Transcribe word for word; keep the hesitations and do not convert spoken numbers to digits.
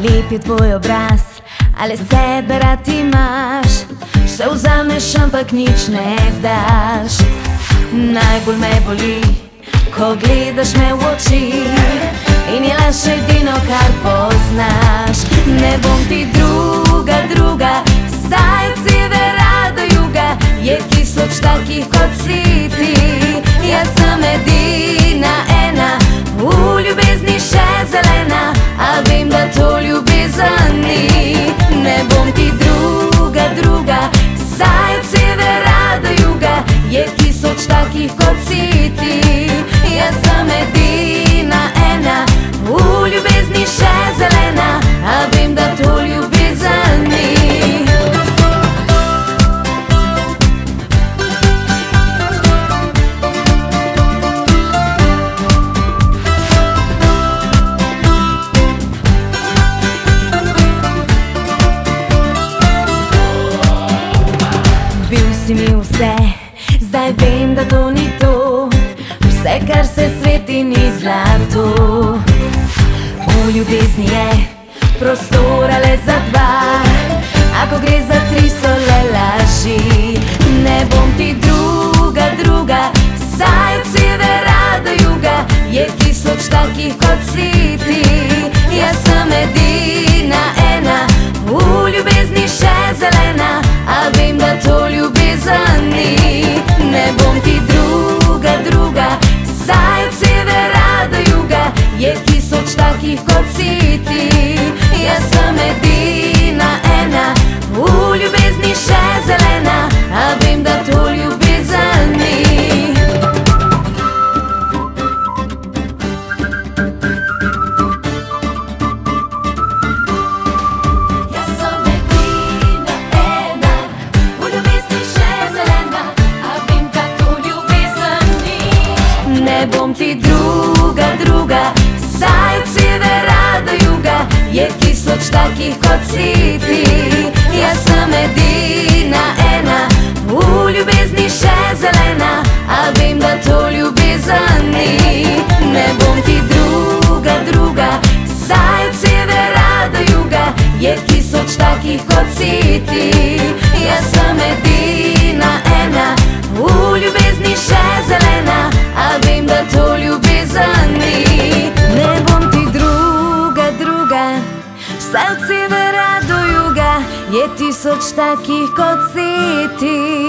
lep je tvoj obraz, ali sebe rad imaš, vse vzameš, ampak nič ne daš. Najbolj me boli, ko gledaš me v oči in je laž edino, kar poznaš. Ne bom ti druga, druga, saj od severa do juga je tisoč takih, kot si ti. Jaz sem edina ena, v ljubezni še zelena, a vem, da to ljubezen ni. Ne bom ti druga, druga, saj od severa do juga je tisoč takih, kot si ti. Jaz sem edina ena, v ljubezni še zelena, a vem, da to ljubezen ni. Bil si mi vse, zdaj vem, da to ni to, vse, kar se sveti, ni zlato. V ljubezni je prostora le za dva, a ko gre za tri, so le laži. Ne bom ti druga, druga, saj od severa do juga je tisoč takih, kot si ti. Jaz sem edina ena, v ljubezni še zelena, a vem, da to ljubezen ni. Ne bom ti druga, druga, saj od severa do juga je tisoč takih, kot si ti. Jaz sem edina ena, v ljubezni še zelena, a vem, da to ljubezen ni. Ne bom ti druga, druga, saj od severa do juga je tisoč takih, kot si ti. Jaz sem edina ena, v ljubezni še zelena, a vem, da to ljubezen ni. Ne bom ti druga, druga, saj od severa do juga je tisoč takih, kot si ti. Jaz sem edina ena, v ljubezni še zelena, a vem, da to ljubezen ni. Ne bom ti druga, druga, saj od severa do juga je tisoč takih, kot si ti.